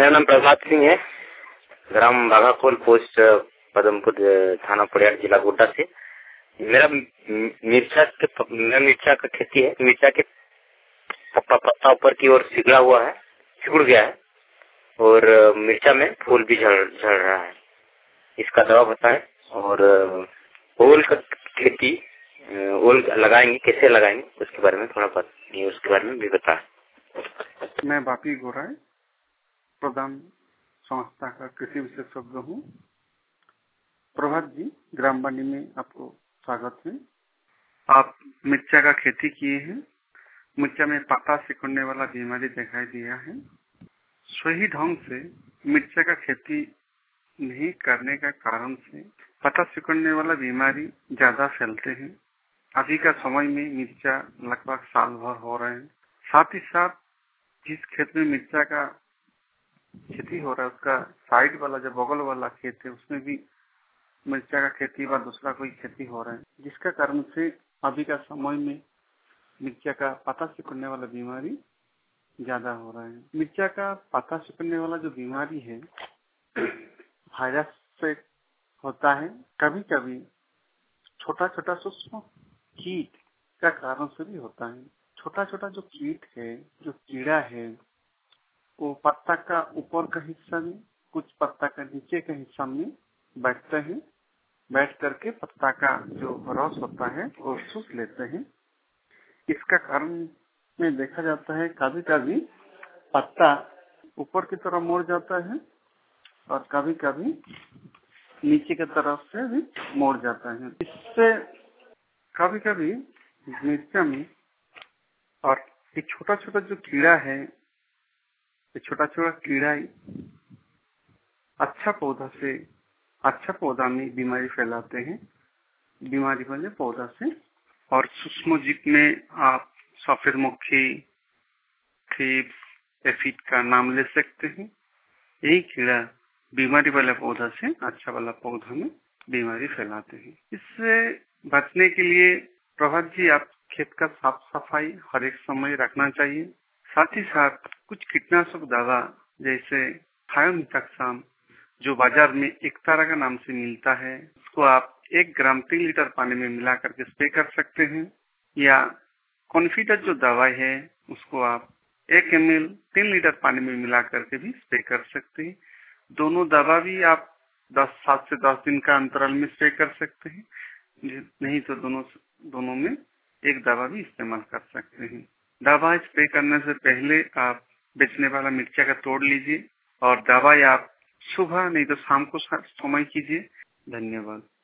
मेरा नाम प्रभात सिंह है। ग्राम बाघाकोल, पोस्ट पदमपुर, थाना पड़ियार, जिला गोड्डा से। मेरा मिर्चा का खेती है। मिर्चा के पत्ता ऊपर की ओर सिकुड़ा हुआ है, सिकुड़ गया है और मिर्चा में फूल भी झड़ रहा है। इसका दवा बताएं। और ओल का खेती, ओल लगाएंगे, कैसे लगाएंगे उसके बारे में उसके बारे में भी बताएं। मैं बापी गोराई, प्रधान संस्था का कृषि विशेषज्ञ हूँ। प्रभात जी, ग्राम बानी में आपको स्वागत है। आप मिर्चा का खेती किए हैं। मिर्चा में पत्ता सिकुड़ने वाला बीमारी दिखाई दिया है। सही ढंग से मिर्चा का खेती नहीं करने का कारण से पत्ता सिकुड़ने वाला बीमारी ज्यादा फैलते हैं। अभी का समय में मिर्चा लगभग साल भर हो रहे हैं। साथ ही साथ जिस खेत में मिर्चा का खेती हो रहा है, उसका साइड वाला जो बगल वाला खेत है, उसमें भी मिर्चा का खेती व दूसरा कोई खेती हो रहा है, जिसका कारण से अभी का समय में मिर्चा का पत्ता सिकुड़ने वाला बीमारी ज्यादा हो रहा है। मिर्चा का पत्ता सिकुड़ने वाला जो बीमारी है वायरस से होता है। कभी कभी छोटा छोटा सूक्ष्म कीट का कारण से भी होता है। छोटा छोटा जो कीट है, जो कीड़ा है, वो पत्ता का ऊपर का हिस्सा में, कुछ पत्ता का नीचे का हिस्सा में बैठते हैं। बैठ करके पत्ता का जो रस होता है वो चूस लेते हैं। इसका कारण में देखा जाता है कभी कभी पत्ता ऊपर की तरफ मुड़ जाता है और कभी कभी नीचे की तरफ से भी मुड़ जाता है। इससे कभी कभी मिर्चा में और ये छोटा छोटा जो कीड़ा है, ये छोटा छोटा कीड़ा अच्छा पौधा में बीमारी फैलाते हैं। बीमारी वाले पौधा से और सूक्ष्म जीव में आप सफेद मक्खी, थ्रिप्स, एफिड का नाम ले सकते हैं। यही कीड़ा बीमारी वाला पौधा से अच्छा वाला पौधा में बीमारी फैलाते हैं। इससे बचने के लिए प्रभात जी, आप खेत का साफ सफाई हर एक समय रखना चाहिए। साथ ही साथ कुछ कीटनाशक दवा जैसे थायोमिथाक्साम, जो बाजार में एक तरह का नाम से मिलता है, उसको आप 1 ग्राम 3 लीटर पानी में मिला करके स्प्रे कर सकते हैं। या कॉन्फिडर जो दवाई है, उसको आप 1 ml 3 लीटर पानी में मिला करके भी स्प्रे कर सकते हैं। दोनों दवा भी आप 7 से 10 दिन का अंतराल में स्प्रे कर सकते हैं। नहीं तो दोनों में एक दवा भी इस्तेमाल कर सकते हैं। दवा स्प्रे करने से पहले आप बेचने वाला मिर्चा का तोड़ लीजिए और दवाई आप सुबह नहीं तो शाम को समय कीजिए। धन्यवाद।